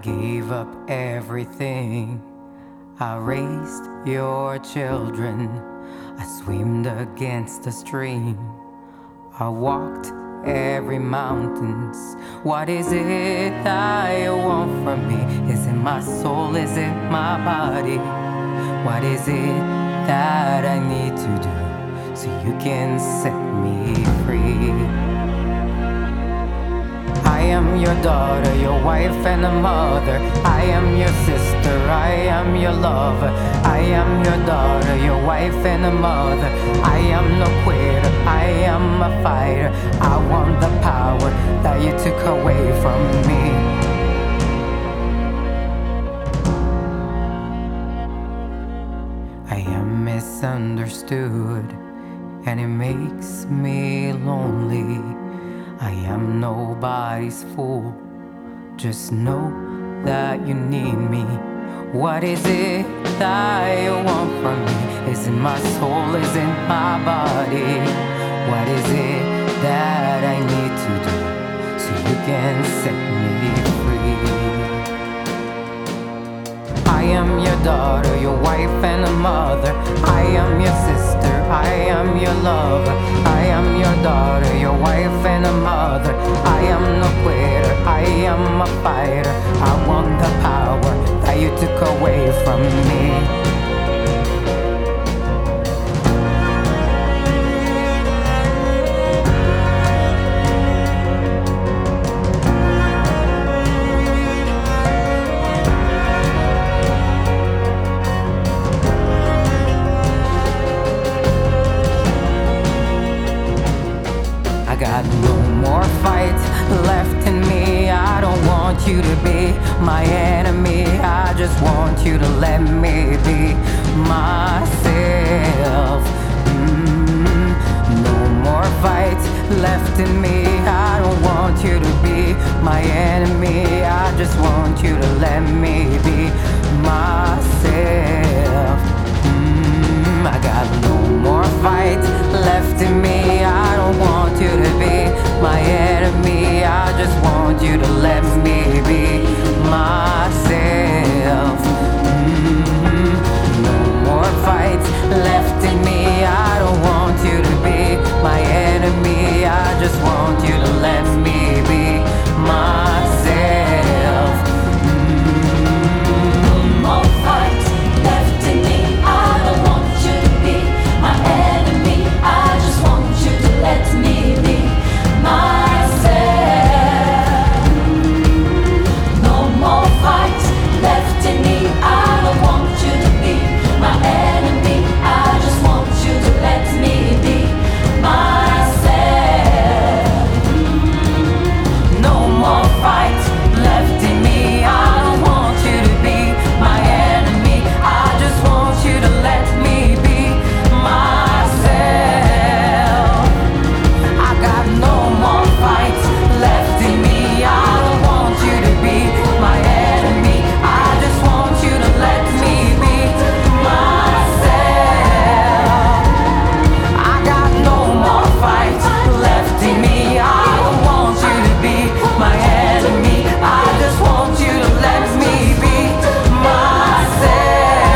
gave up everything. I raised your children. I swam against the stream. I walked every mountains. What is it that you want from me? Is it my soul? Is it my body? What is it that I need to do so you can set me free? I am your daughter, your wife and a mother. I am your sister, I am your lover. I am your daughter, your wife and a mother. I am no quitter, I am a fighter. I want the power that you took away from me. I am misunderstood, and it makes me lonely. I am nobody's fool. Just know that you need me. What is it that you want from me? Is it my soul? Is it my body? What is it that I need to do so you can set me free? I am your daughter, your wife and a mother. I am your sister, I am your lover. I am your daughter, your wife and a mother. I am no quitter, I am a fighter. I want the power that you took away from me. I got no more fights left in me. I don't want you to be my enemy. I just want you to let me be myself. No more fights left in me. I don't want you to be my enemy. I just want you to let me be myself. I got no more fights left in me. I don't want you to be my enemy. I just want you to let me be myself. No more fights left in me. I don't want you to be my enemy. I just want you to let me be myself. No more fights left in me. I don't want you to be my enemy. I just want you to let me be myself. No more fights left in me. I don't want you to be my enemy. I just want you to let me be myself. No more fights left in me. I don't want you to be my enemy. I just want you to let me be myself. I got no more fights left in me. I don't want you to be my enemy. I just want you to let me be myself. I got no more fights left in me. I don't want you to be my enemy. I just want you to let me be myself.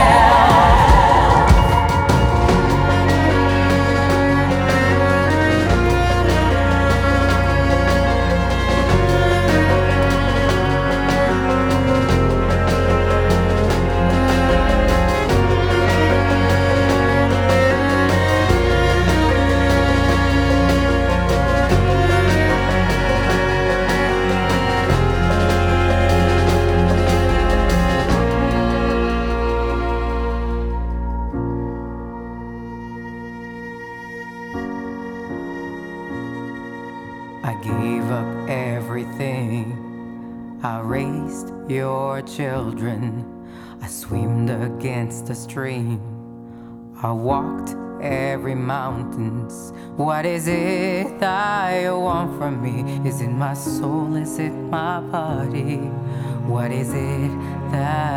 I gave up everything. I raised your children. I swam against the stream. I walked every mountains. What is it that you want from me? Is it my soul? Is it my body? What is it that